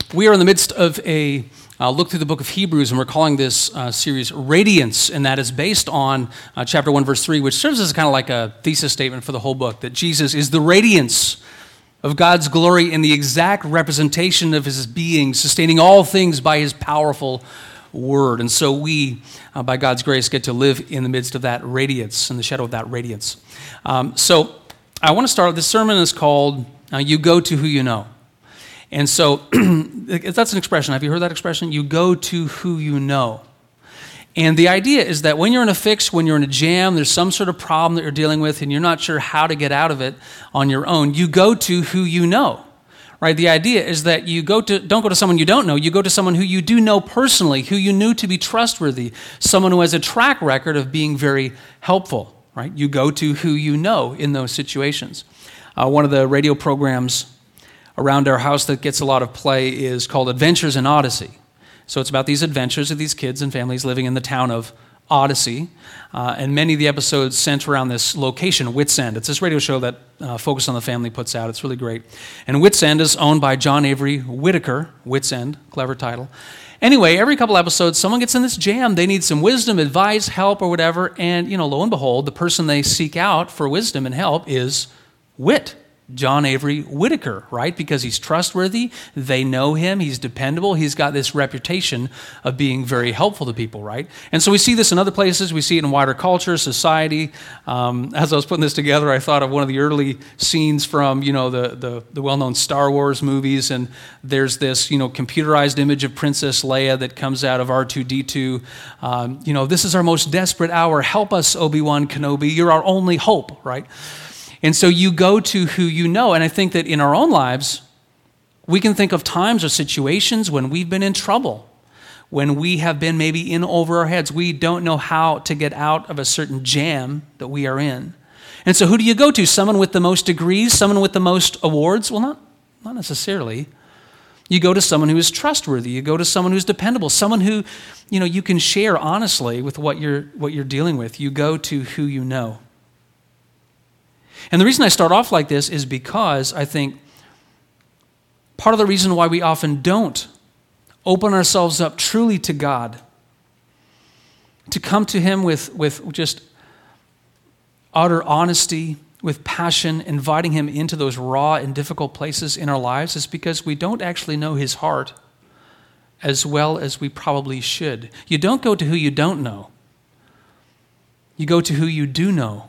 We are in the midst of a look through the book of Hebrews, and we're calling this series Radiance, and that is based on chapter 1, verse 3, which serves as kind of like a thesis statement for the whole book, that Jesus is the radiance of God's glory and the exact representation of his being, sustaining all things by his powerful word. And so we, by God's grace, get to live in the midst of that radiance, in the shadow of that radiance. So I want to start, this sermon is called, You Go to Who You Know. And so that's an expression. Have you heard that expression? You go to who you know. And the idea is that when you're in a fix, when you're in a jam, there's some sort of problem that you're dealing with and you're not sure how to get out of it on your own, you go to who you know. Right? The idea is that you don't go to someone you don't know, you go to someone who you do know personally, who you knew to be trustworthy, someone who has a track record of being very helpful. Right? You go to who you know in those situations. One of the radio programs around our house that gets a lot of play is called Adventures in Odyssey. So it's about these adventures of these kids and families living in the town of Odyssey. And many of the episodes center around this location, Whit's End. It's this radio show that Focus on the Family puts out. It's really great. And Whit's End is owned by John Avery Whitaker. Whit's End, clever title. Anyway, every couple episodes, someone gets in this jam. They need some wisdom, advice, help, or whatever. And, lo and behold, the person they seek out for wisdom and help is Whit. John Avery Whitaker, right? Because he's trustworthy, they know him, he's dependable, he's got this reputation of being very helpful to people, right? And so we see this in other places, we see it in wider culture, society. As I was putting this together, I thought of one of the early scenes from, the well-known Star Wars movies, and there's this, computerized image of Princess Leia that comes out of R2-D2. This is our most desperate hour, help us, Obi-Wan Kenobi, you're our only hope, right? And so you go to who you know. And I think that in our own lives, we can think of times or situations when we've been in trouble, when we have been maybe in over our heads. We don't know how to get out of a certain jam that we are in. And so who do you go to? Someone with the most degrees? Someone with the most awards? Well, not necessarily. You go to someone who is trustworthy. You go to someone who's dependable. Someone who, you can share honestly with what you're dealing with. You go to who you know. And the reason I start off like this is because I think part of the reason why we often don't open ourselves up truly to God, to come to him with just utter honesty, with passion, inviting him into those raw and difficult places in our lives, is because we don't actually know his heart as well as we probably should. You don't go to who you don't know. You go to who you do know.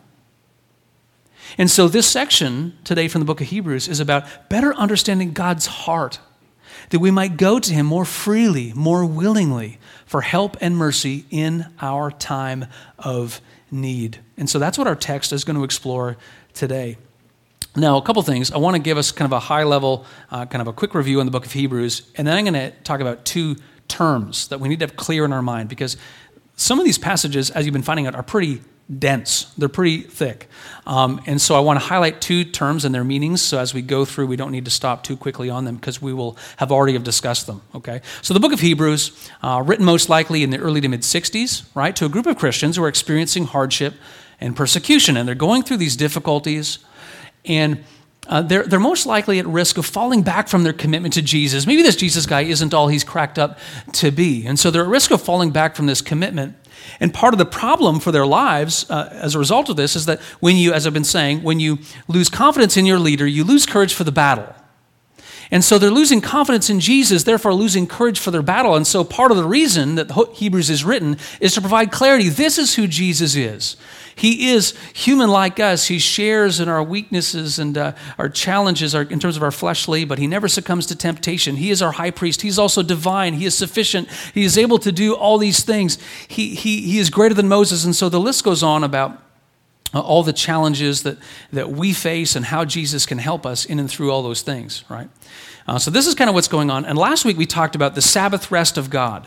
And so this section today from the book of Hebrews is about better understanding God's heart, that we might go to him more freely, more willingly for help and mercy in our time of need. And so that's what our text is going to explore today. Now, a couple things. I want to give us kind of a high level, kind of a quick review in the book of Hebrews, and then I'm going to talk about two terms that we need to have clear in our mind, because some of these passages, as you've been finding out, are pretty dense. They're pretty thick. And so I want to highlight two terms and their meanings, so as we go through, we don't need to stop too quickly on them because we will have already discussed them, okay? So the book of Hebrews, written most likely in the early to mid-60s, right, to a group of Christians who are experiencing hardship and persecution, and they're going through these difficulties, and they're most likely at risk of falling back from their commitment to Jesus. Maybe this Jesus guy isn't all he's cracked up to be, and so they're at risk of falling back from this commitment. And part of the problem for their lives as a result of this is that when you, as I've been saying, when you lose confidence in your leader, you lose courage for the battle. And so they're losing confidence in Jesus, therefore losing courage for their battle. And so part of the reason that Hebrews is written is to provide clarity. This is who Jesus is. He is human like us. He shares in our weaknesses and our challenges in terms of our fleshly, but he never succumbs to temptation. He is our high priest. He's also divine. He is sufficient. He is able to do all these things. He is greater than Moses. And so the list goes on about all the challenges that we face and how Jesus can help us in and through all those things, right? So this is kind of what's going on. And last week we talked about the Sabbath rest of God.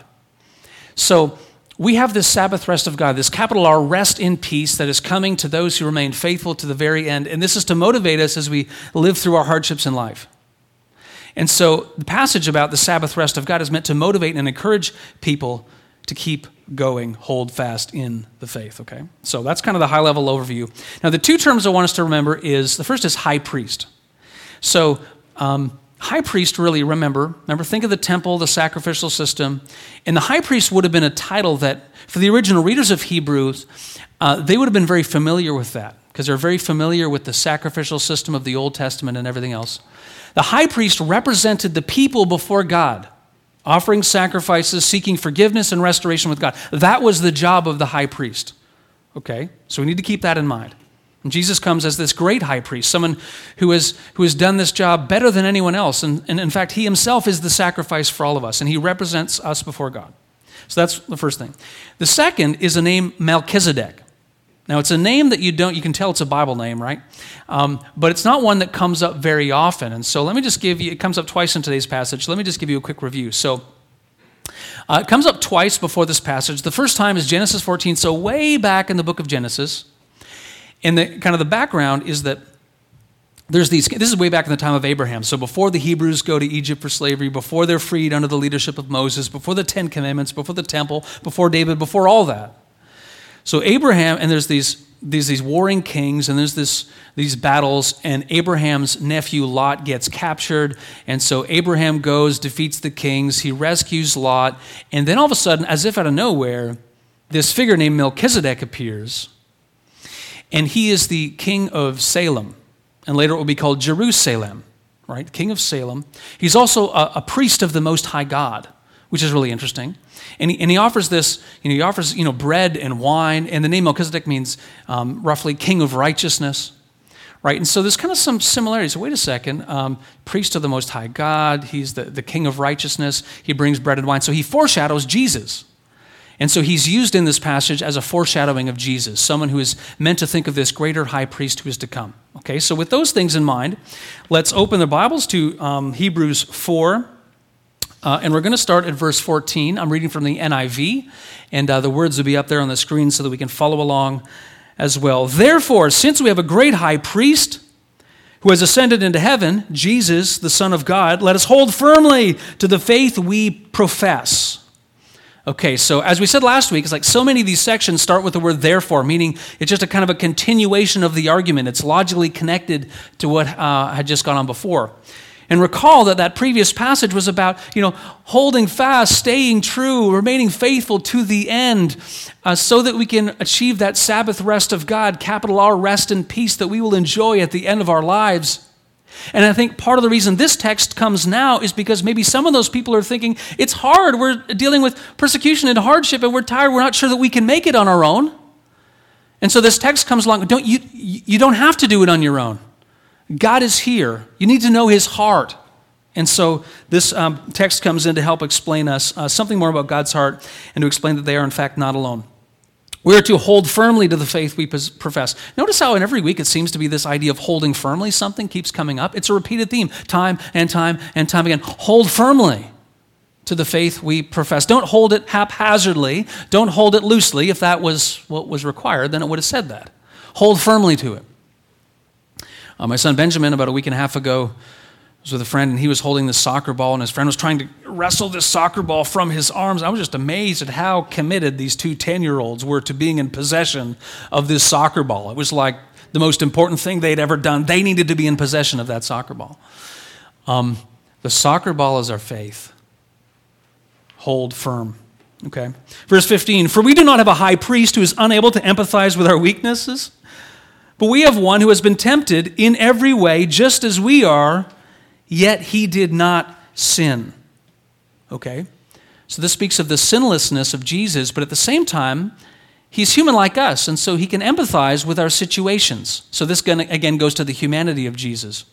So we have this Sabbath rest of God, this capital R, rest in peace, that is coming to those who remain faithful to the very end. And this is to motivate us as we live through our hardships in life. And so the passage about the Sabbath rest of God is meant to motivate and encourage people to keep going, hold fast in the faith, okay? So that's kind of the high-level overview. Now, the two terms I want us to remember is, the first is high priest. So high priest, really, remember, think of the temple, the sacrificial system, and the high priest would have been a title that, for the original readers of Hebrews, they would have been very familiar with that, because they're very familiar with the sacrificial system of the Old Testament and everything else. The high priest represented the people before God, offering sacrifices, seeking forgiveness and restoration with God. That was the job of the high priest. Okay, so we need to keep that in mind. And Jesus comes as this great high priest, someone who has done this job better than anyone else. And in fact, he himself is the sacrifice for all of us, and he represents us before God. So that's the first thing. The second is the name Melchizedek. Now, it's a name that you can tell it's a Bible name, right? But it's not one that comes up very often. And so let me just give you, it comes up twice in today's passage. Let me just give you a quick review. So it comes up twice before this passage. The first time is Genesis 14, so way back in the book of Genesis. And the background is that this is way back in the time of Abraham. So before the Hebrews go to Egypt for slavery, before they're freed under the leadership of Moses, before the Ten Commandments, before the temple, before David, before all that. So Abraham, and there's these warring kings, and there's these battles, and Abraham's nephew Lot gets captured, and so Abraham goes, defeats the kings, he rescues Lot, and then all of a sudden, as if out of nowhere, this figure named Melchizedek appears, and he is the king of Salem, and later it will be called Jerusalem, right? King of Salem. He's also a priest of the Most High God, which is really interesting. And he offers this, he offers bread and wine, and the name Melchizedek means roughly king of righteousness, right? And so there's kind of some similarities. So wait a second, priest of the Most High God, he's the king of righteousness, he brings bread and wine. So he foreshadows Jesus. And so he's used in this passage as a foreshadowing of Jesus, someone who is meant to think of this greater high priest who is to come. Okay, so with those things in mind, let's open the Bibles to Hebrews 4. And we're going to start at verse 14. I'm reading from the NIV, and the words will be up there on the screen so that we can follow along as well. Therefore, since we have a great high priest who has ascended into heaven, Jesus, the Son of God, let us hold firmly to the faith we profess. Okay, so as we said last week, it's like so many of these sections start with the word therefore, meaning it's just a kind of a continuation of the argument. It's logically connected to what had just gone on before. And recall that previous passage was about, holding fast, staying true, remaining faithful to the end, so that we can achieve that Sabbath rest of God, capital R, rest and peace that we will enjoy at the end of our lives. And I think part of the reason this text comes now is because maybe some of those people are thinking, it's hard, we're dealing with persecution and hardship, and we're tired, we're not sure that we can make it on our own. And so this text comes along, you don't have to do it on your own. God is here. You need to know his heart. And so this text comes in to help explain us something more about God's heart and to explain that they are in fact not alone. We are to hold firmly to the faith we profess. Notice how in every week it seems to be this idea of holding firmly. Something keeps coming up. It's a repeated theme, time and time and time again. Hold firmly to the faith we profess. Don't hold it haphazardly. Don't hold it loosely. If that was what was required, then it would have said that. Hold firmly to it. My son Benjamin, about a week and a half ago, was with a friend, and he was holding this soccer ball, and his friend was trying to wrestle this soccer ball from his arms. I was just amazed at how committed these two 10-year-olds were to being in possession of this soccer ball. It was like the most important thing they'd ever done. They needed to be in possession of that soccer ball. The soccer ball is our faith. Hold firm. Okay. Verse 15, for we do not have a high priest who is unable to empathize with our weaknesses, but we have one who has been tempted in every way, just as we are, yet he did not sin. Okay? So this speaks of the sinlessness of Jesus, but at the same time, he's human like us, and so he can empathize with our situations. So this again goes to the humanity of Jesus.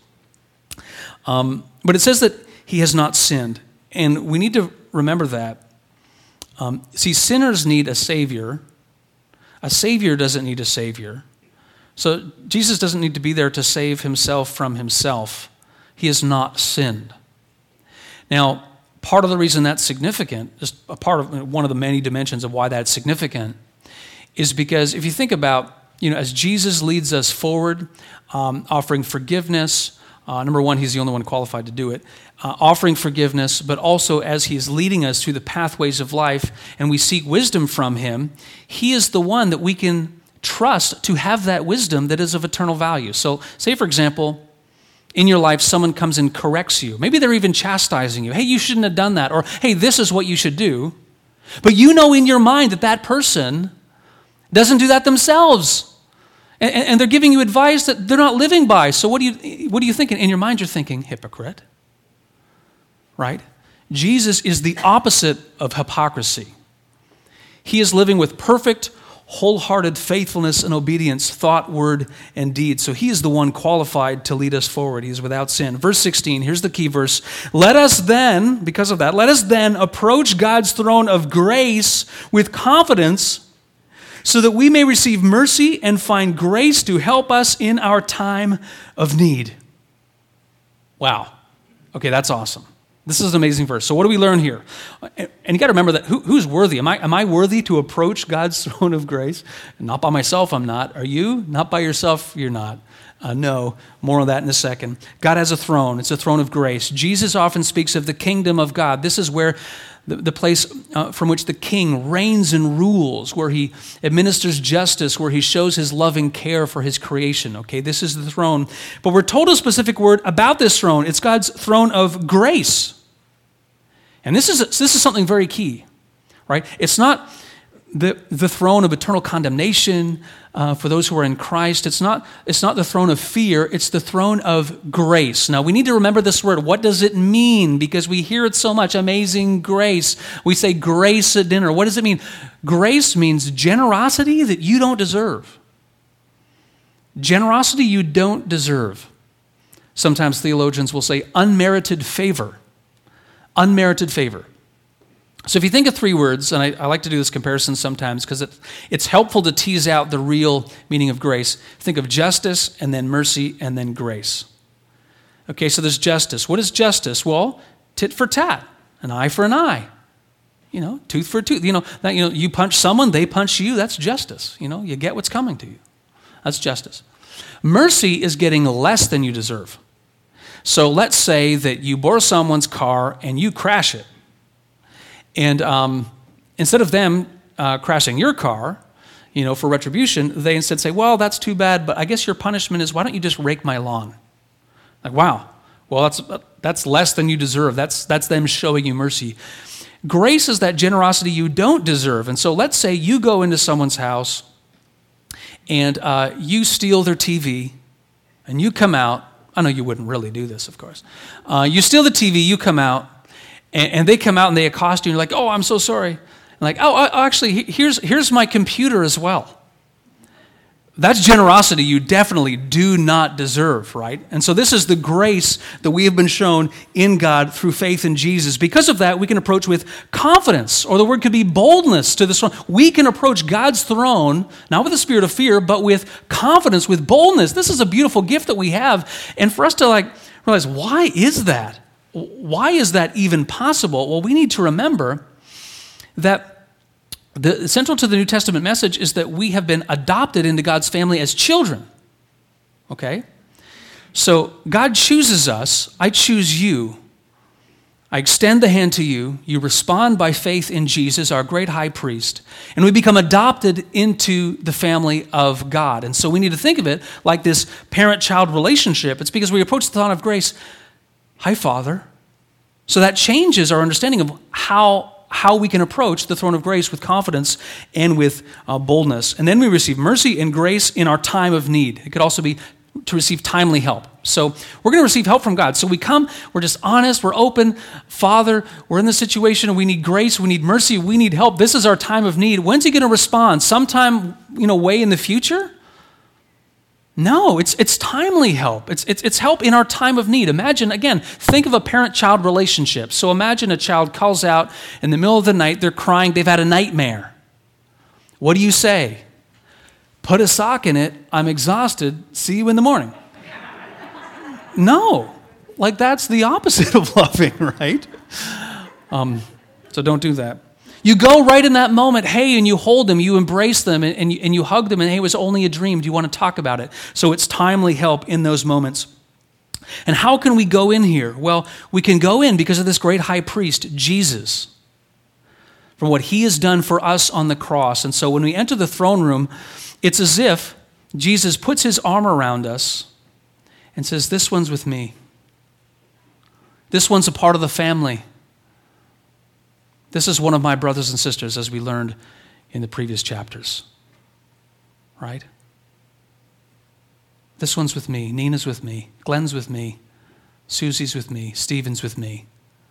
But it says that he has not sinned, and we need to remember that. See, sinners need a Savior. A Savior doesn't need a Savior. So Jesus doesn't need to be there to save himself from himself. He has not sinned. Now, part of the reason that's significant, just a part of one of the many dimensions of why that's significant, is because if you think about, as Jesus leads us forward, offering forgiveness, number one, he's the only one qualified to do it, offering forgiveness, but also as he's leading us through the pathways of life and we seek wisdom from him, he is the one that we can trust to have that wisdom that is of eternal value. So say, for example, in your life someone comes and corrects you. Maybe they're even chastising you. Hey, you shouldn't have done that. Or, hey, this is what you should do. But you know in your mind that that person doesn't do that themselves. And they're giving you advice that they're not living by. So what are you thinking? In your mind you're thinking, hypocrite. Right? Jesus is the opposite of hypocrisy. He is living with perfect, wholehearted faithfulness and obedience, thought, word, and deed. So he is the one qualified to lead us forward. He is without sin. Verse 16, here's the key verse. Let us then approach God's throne of grace with confidence so that we may receive mercy and find grace to help us in our time of need. Wow. Okay, that's awesome. This is an amazing verse. So what do we learn here? And you got to remember that who's worthy? Am I worthy to approach God's throne of grace? Not by myself, I'm not. Are you? Not by yourself, you're not. No, more on that in a second. God has a throne. It's a throne of grace. Jesus often speaks of the kingdom of God. This is where the place from which the king reigns and rules, where he administers justice, where he shows his loving care for his creation. Okay, this is the throne. But we're told a specific word about this throne. It's God's throne of grace. And this is something very key, right? It's not the throne of eternal condemnation for those who are in Christ. It's not the throne of fear. It's the throne of grace. Now, we need to remember this word. What does it mean? Because we hear it so much, amazing grace. We say grace at dinner. What does it mean? Grace means generosity that you don't deserve. Generosity you don't deserve. Sometimes theologians will say unmerited favor. Unmerited favor. So if you think of three words, and I like to do this comparison sometimes because it's helpful to tease out the real meaning of grace. Think of justice and then mercy and then grace. Okay, so there's justice. What is justice? Well, tit for tat, an eye for an eye. Tooth for a tooth. You punch someone, they punch you. That's justice. You get what's coming to you. That's justice. Mercy is getting less than you deserve. So let's say that you borrow someone's car and you crash it. And instead of them crashing your car, for retribution, they instead say, well, that's too bad, but I guess your punishment is, why don't you just rake my lawn? Like, wow, well, that's less than you deserve. That's them showing you mercy. Grace is that generosity you don't deserve. And so let's say you go into someone's house and you steal their TV and you come out. I know you wouldn't really do this, of course. You steal the TV, you come out, and they come out and they accost you, and you're like, oh, I'm so sorry. And like, oh, actually, here's my computer as well. That's generosity you definitely do not deserve, right? And so this is the grace that we have been shown in God through faith in Jesus. Because of that, we can approach with confidence, or the word could be boldness to the throne. We can approach God's throne, not with a spirit of fear, but with confidence, with boldness. This is a beautiful gift that we have. And for us to realize, why is that? Why is that even possible? Well, we need to remember that the central to the New Testament message is that we have been adopted into God's family as children. Okay? So God chooses us. I choose you. I extend the hand to you. You respond by faith in Jesus, our great high priest, and we become adopted into the family of God. And so we need to think of it like this parent-child relationship. It's because we approach the throne of grace, hi, Father. So that changes our understanding of how we can approach the throne of grace with confidence and with boldness. And then we receive mercy and grace in our time of need. It could also be to receive timely help. So we're going to receive help from God. So we come, we're just honest, we're open. Father, we're in this situation, we need grace, we need mercy, we need help. This is our time of need. When's he going to respond? Sometime, way in the future? No, it's timely help. It's help in our time of need. Imagine, again, think of a parent-child relationship. So imagine a child calls out in the middle of the night, they're crying, they've had a nightmare. What do you say? Put a sock in it, I'm exhausted, see you in the morning. No, that's the opposite of loving, right? So don't do that. You go right in that moment, hey, and you hold them, you embrace them, and you hug them, and hey, it was only a dream. Do you want to talk about it? So it's timely help in those moments. And how can we go in here? Well, we can go in because of this great high priest, Jesus, from what he has done for us on the cross. And so when we enter the throne room, it's as if Jesus puts his arm around us and says, this one's with me. This one's a part of the family. This is one of my brothers and sisters, as we learned in the previous chapters. Right? This one's with me. Nina's with me. Glenn's with me. Susie's with me. Stephen's with me.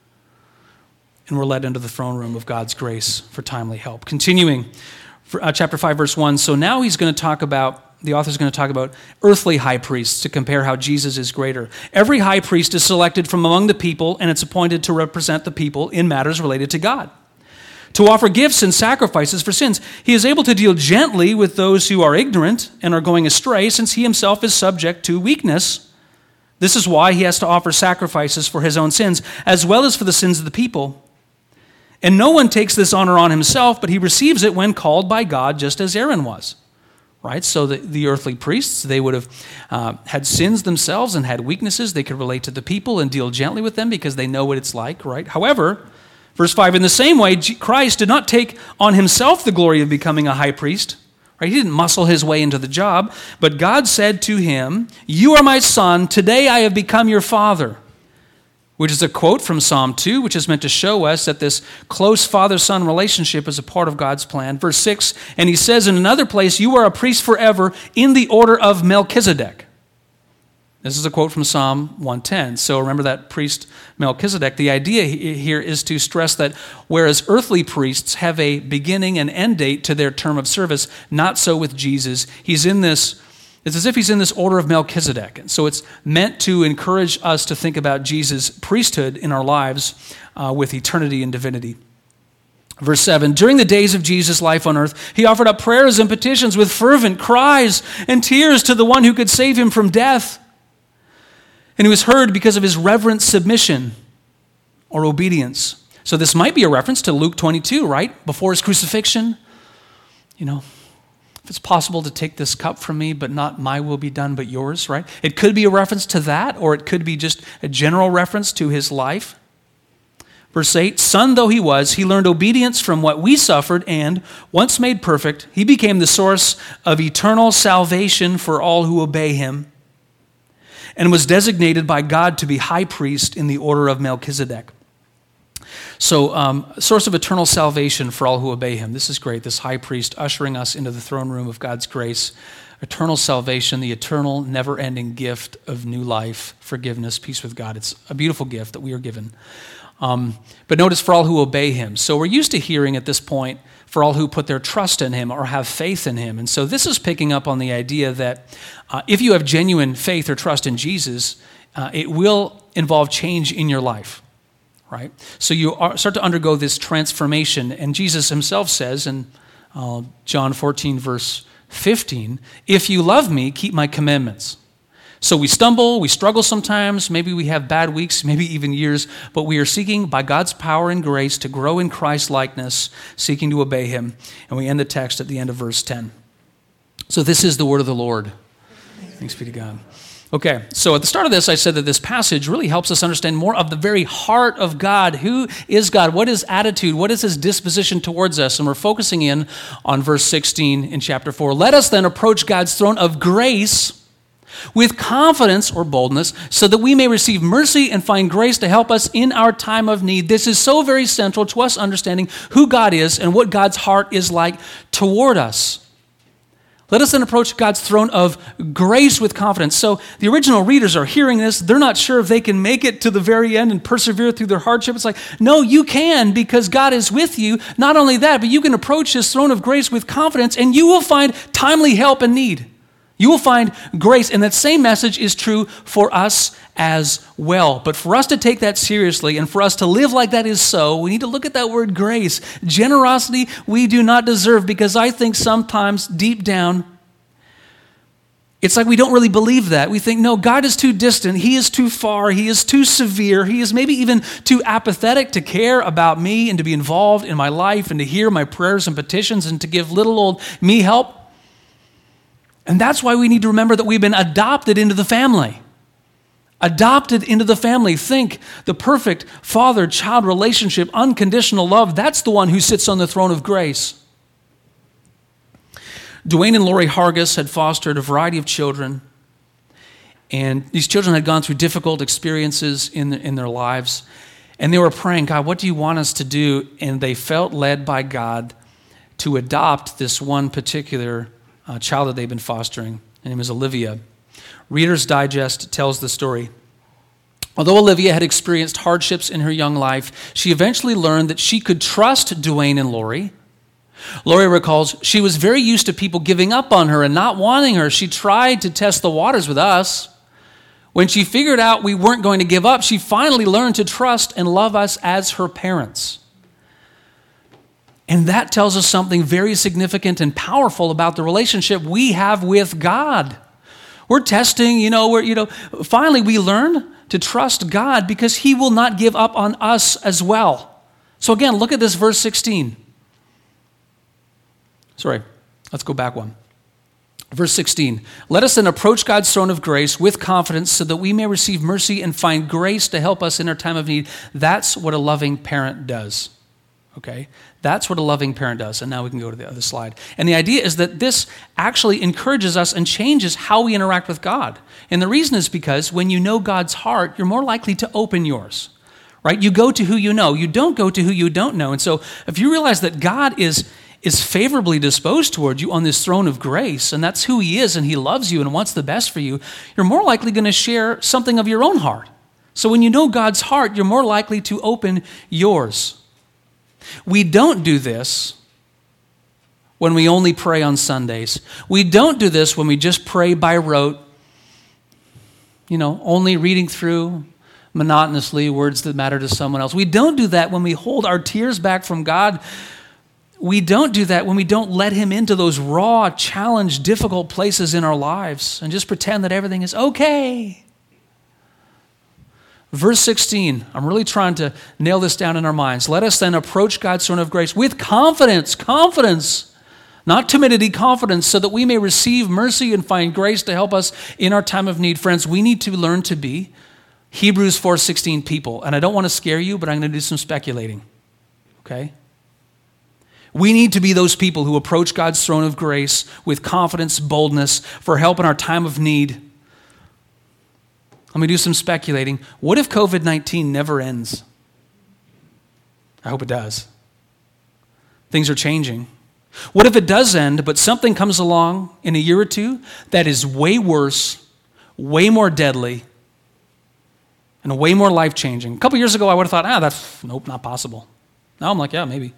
And we're led into the throne room of God's grace for timely help. Continuing, chapter 5, verse 1. So now he's going to talk about, the author's going to talk about earthly high priests to compare how Jesus is greater. Every high priest is selected from among the people, and it's appointed to represent the people in matters related to God, to offer gifts and sacrifices for sins. He is able to deal gently with those who are ignorant and are going astray, since he himself is subject to weakness. This is why he has to offer sacrifices for his own sins, as well as for the sins of the people. And no one takes this honor on himself, but he receives it when called by God, just as Aaron was. Right? So the earthly priests, they would have had sins themselves and had weaknesses. They could relate to the people and deal gently with them because they know what it's like, right? However, verse 5, in the same way, Christ did not take on himself the glory of becoming a high priest. Right? He didn't muscle his way into the job, but God said to him, "You are my son, today I have become your father." Which is a quote from Psalm 2, which is meant to show us that this close father-son relationship is a part of God's plan. Verse 6, and he says in another place, "You are a priest forever in the order of Melchizedek." This is a quote from Psalm 110. So remember that priest Melchizedek. The idea here is to stress that whereas earthly priests have a beginning and end date to their term of service, not so with Jesus. It's as if he's in this order of Melchizedek. And so it's meant to encourage us to think about Jesus' priesthood in our lives with eternity and divinity. Verse 7, during the days of Jesus' life on earth, he offered up prayers and petitions with fervent cries and tears to the one who could save him from death. And he was heard because of his reverent submission or obedience. So this might be a reference to Luke 22, right? Before his crucifixion. If it's possible to take this cup from me, but not my will be done, but yours, right? It could be a reference to that, or it could be just a general reference to his life. Verse 8, son though he was, he learned obedience from what we suffered, and once made perfect, he became the source of eternal salvation for all who obey him, and was designated by God to be high priest in the order of Melchizedek. So, source of eternal salvation for all who obey him. This is great, this high priest ushering us into the throne room of God's grace. Eternal salvation, the eternal, never-ending gift of new life, forgiveness, peace with God. It's a beautiful gift that we are given. But notice, for all who obey him. So we're used to hearing at this point, for all who put their trust in him or have faith in him. And so this is picking up on the idea that if you have genuine faith or trust in Jesus, it will involve change in your life. Right? So you start to undergo this transformation. And Jesus himself says in John 14, verse 15, if you love me, keep my commandments. So we stumble, we struggle sometimes, maybe we have bad weeks, maybe even years, but we are seeking by God's power and grace to grow in Christ's likeness, seeking to obey him. And we end the text at the end of verse 10. So this is the word of the Lord. Thanks be to God. Okay, so at the start of this, I said that this passage really helps us understand more of the very heart of God. Who is God? What is attitude? What is his disposition towards us? And we're focusing in on verse 16 in chapter 4. Let us then approach God's throne of grace with confidence or boldness so that we may receive mercy and find grace to help us in our time of need. This is so very central to us understanding who God is and what God's heart is like toward us. Let us then approach God's throne of grace with confidence. So the original readers are hearing this. They're not sure if they can make it to the very end and persevere through their hardship. It's like, no, you can, because God is with you. Not only that, but you can approach his throne of grace with confidence, and you will find timely help and need. You will find grace, and that same message is true for us as well. But for us to take that seriously and for us to live like that is so, we need to look at that word grace. Generosity we do not deserve, because I think sometimes deep down, it's like we don't really believe that. We think, no, God is too distant. He is too far. He is too severe. He is maybe even too apathetic to care about me and to be involved in my life and to hear my prayers and petitions and to give little old me help. And that's why we need to remember that we've been adopted into the family. Adopted into the family. Think the perfect father-child relationship, unconditional love. That's the one who sits on the throne of grace. Dwayne and Lori Hargis had fostered a variety of children. And these children had gone through difficult experiences in their lives. And they were praying, God, what do you want us to do? And they felt led by God to adopt this one particular child that they've been fostering. Her name is Olivia. Reader's Digest tells the story. Although Olivia had experienced hardships in her young life, she eventually learned that she could trust Duane and Lori. Lori recalls, she was very used to people giving up on her and not wanting her. She tried to test the waters with us. When she figured out we weren't going to give up, she finally learned to trust and love us as her parents. And that tells us something very significant and powerful about the relationship we have with God. We're testing, finally we learn to trust God because he will not give up on us as well. So again, look at this verse 16. Sorry, let's go back one. Verse 16, let us then approach God's throne of grace with confidence so that we may receive mercy and find grace to help us in our time of need. That's what a loving parent does, okay? That's what a loving parent does. And now we can go to the other slide. And the idea is that this actually encourages us and changes how we interact with God. And the reason is because when you know God's heart, you're more likely to open yours, right? You go to who you know. You don't go to who you don't know. And so if you realize that God is favorably disposed toward you on this throne of grace, and that's who he is, and he loves you and wants the best for you, you're more likely going to share something of your own heart. So when you know God's heart, you're more likely to open yours. We don't do this when we only pray on Sundays. We don't do this when we just pray by rote, only reading through monotonously words that matter to someone else. We don't do that when we hold our tears back from God. We don't do that when we don't let him into those raw, challenged, difficult places in our lives and just pretend that everything is okay. Verse 16, I'm really trying to nail this down in our minds. Let us then approach God's throne of grace with confidence, not timidity, confidence, so that we may receive mercy and find grace to help us in our time of need. Friends, we need to learn to be Hebrews 4:16 people. And I don't want to scare you, but I'm going to do some speculating, okay? We need to be those people who approach God's throne of grace with confidence, boldness, for help in our time of need. Let me do some speculating. What if COVID-19 never ends? I hope it does. Things are changing. What if it does end, but something comes along in a year or two that is way worse, way more deadly, and way more life-changing? A couple years ago, I would have thought, that's not possible. Now I'm like, yeah, maybe.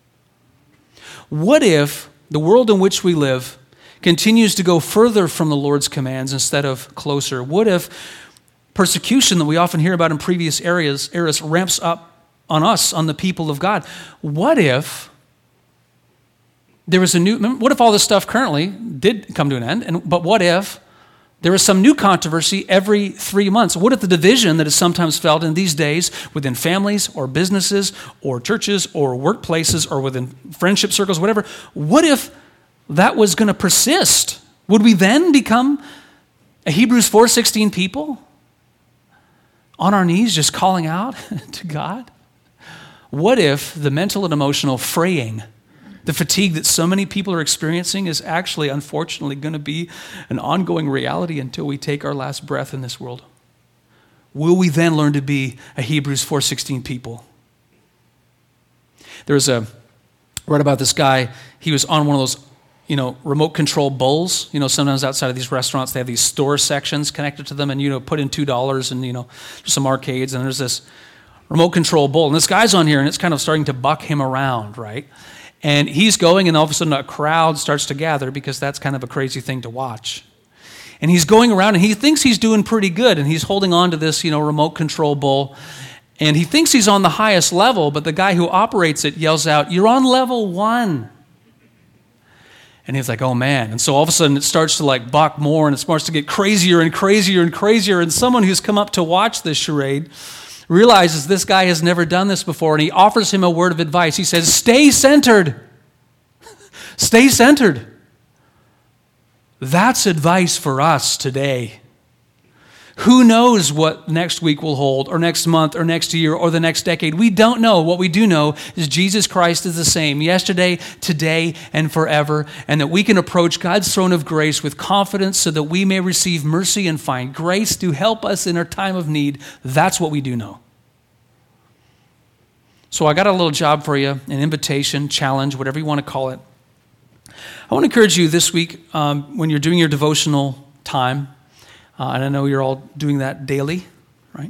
What if the world in which we live continues to go further from the Lord's commands instead of closer? What if persecution that we often hear about in previous eras ramps up on us, on the people of God? What if there was what if all this stuff currently did come to an end, but what if there is some new controversy every 3 months? What if the division that is sometimes felt in these days within families or businesses or churches or workplaces or within friendship circles, whatever, what if that was going to persist? Would we then become a Hebrews 4:16 people on our knees just calling out to God? What if the mental and emotional fraying, the fatigue that so many people are experiencing is actually, unfortunately, going to be an ongoing reality until we take our last breath in this world? Will we then learn to be a Hebrews 4:16 people? I read about this guy. He was on one of those, remote control bowls. Sometimes outside of these restaurants, they have these store sections connected to them, and, put in $2 and, there's some arcades, and there's this remote control bowl. And this guy's on here, and it's kind of starting to buck him around, right? And he's going, and all of a sudden a crowd starts to gather because that's kind of a crazy thing to watch. And he's going around, and he thinks he's doing pretty good, and he's holding on to this, remote control bowl. And he thinks he's on the highest level, but the guy who operates it yells out, "You're on level 1." And he's like, oh man. And so all of a sudden it starts to buck more, and it starts to get crazier and crazier and crazier. And someone who's come up to watch this charade realizes this guy has never done this before, and he offers him a word of advice. He says, stay centered. Stay centered. That's advice for us today. Who knows what next week will hold, or next month, or next year, or the next decade? We don't know. What we do know is Jesus Christ is the same yesterday, today, and forever, and that we can approach God's throne of grace with confidence so that we may receive mercy and find grace to help us in our time of need. That's what we do know. So I got a little job for you, an invitation, challenge, whatever you want to call it. I want to encourage you this week when you're doing your devotional time, and I know you're all doing that daily, right?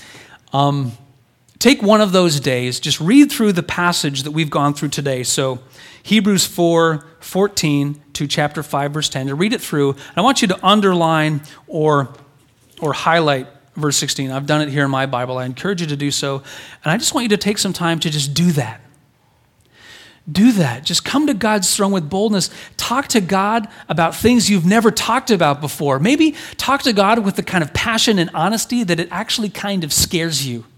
Take one of those days, just read through the passage that we've gone through today. So Hebrews 4:14 to chapter 5, verse 10. To read it through, and I want you to underline or highlight verse 16. I've done it here in my Bible. I encourage you to do so. And I just want you to take some time to just do that. Do that. Just come to God's throne with boldness. Talk to God about things you've never talked about before. Maybe talk to God with the kind of passion and honesty that it actually kind of scares you.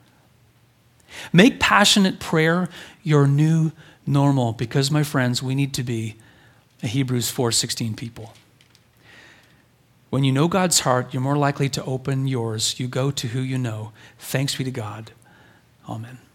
Make passionate prayer your new normal, because, my friends, we need to be a Hebrews 4:16 people. When you know God's heart, you're more likely to open yours. You go to who you know. Thanks be to God. Amen.